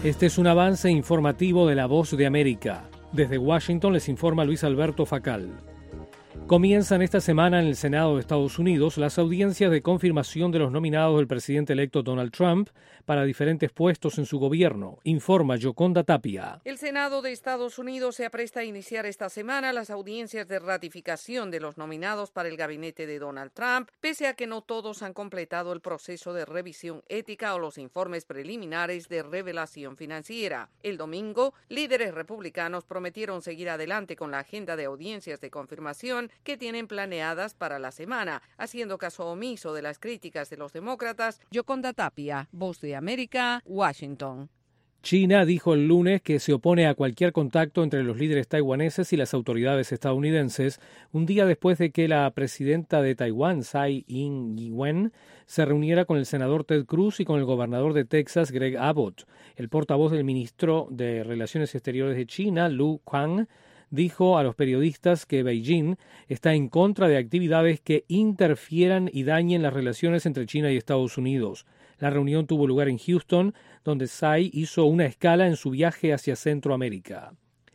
Este es un avance informativo de La Voz de América. Desde Washington les informa Luis Alberto Facal. Comienzan esta semana en el Senado de Estados Unidos las audiencias de confirmación de los nominados del presidente electo Donald Trump para diferentes puestos en su gobierno, informa Yoconda Tapia. El Senado de Estados Unidos se apresta a iniciar esta semana las audiencias de ratificación de los nominados para el gabinete de Donald Trump, pese a que no todos han completado el proceso de revisión ética o los informes preliminares de revelación financiera. El domingo, líderes republicanos prometieron seguir adelante con la agenda de audiencias de confirmación que tienen planeadas para la semana, haciendo caso omiso de las críticas de los demócratas. Yoconda Tapia, Voz de América, Washington. China dijo el lunes que se opone a cualquier contacto entre los líderes taiwaneses y las autoridades estadounidenses, un día después de que la presidenta de Taiwán, Tsai Ing-wen, se reuniera con el senador Ted Cruz y con el gobernador de Texas, Greg Abbott. El portavoz del ministro de Relaciones Exteriores de China, Lu Kang, dijo a los periodistas que Beijing está en contra de actividades que interfieran y dañen las relaciones entre China y Estados Unidos. La reunión tuvo lugar en Houston, donde Tsai hizo una escala en su viaje hacia Centroamérica.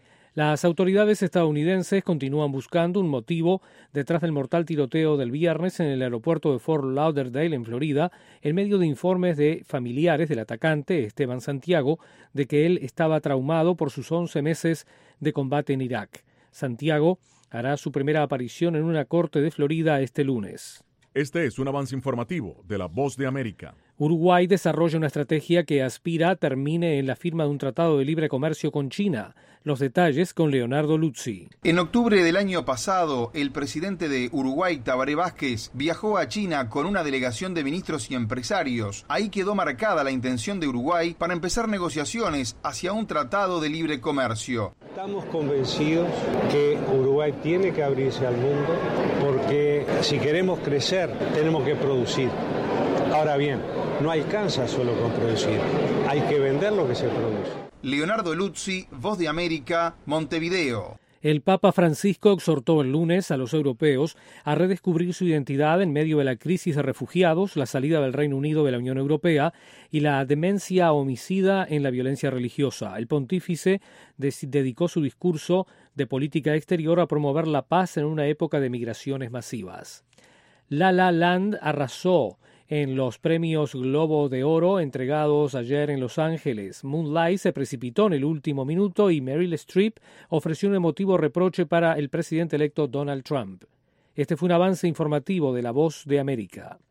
Las autoridades estadounidenses continúan buscando un motivo detrás del mortal tiroteo del viernes en el aeropuerto de Fort Lauderdale, en Florida, en medio de informes de familiares del atacante, Esteban Santiago, de que él estaba traumado por sus 11 meses de combate en Irak. Santiago hará su primera aparición en una corte de Florida este lunes. Este es un avance informativo de La Voz de América. Uruguay desarrolla una estrategia que aspira termine en la firma de un tratado de libre comercio con China. Los detalles con Leonardo Luzzi. En octubre del año pasado, el presidente de Uruguay, Tabaré Vázquez, viajó a China con una delegación de ministros y empresarios. Ahí quedó marcada la intención de Uruguay para empezar negociaciones hacia un tratado de libre comercio. Estamos convencidos que Uruguay tiene que abrirse al mundo porque si queremos crecer tenemos que producir. Ahora bien, no alcanza solo con producir, hay que vender lo que se produce. Leonardo Luzzi, Voz de América, Montevideo. El Papa Francisco exhortó el lunes a los europeos a redescubrir su identidad en medio de la crisis de refugiados, la salida del Reino Unido de la Unión Europea y la demencia homicida en la violencia religiosa. El pontífice dedicó su discurso de política exterior a promover la paz en una época de migraciones masivas. La La Land arrasó en los premios Globo de Oro entregados ayer en Los Ángeles. Moonlight se precipitó en el último minuto y Meryl Streep ofreció un emotivo reproche para el presidente electo Donald Trump. Este fue un avance informativo de La Voz de América.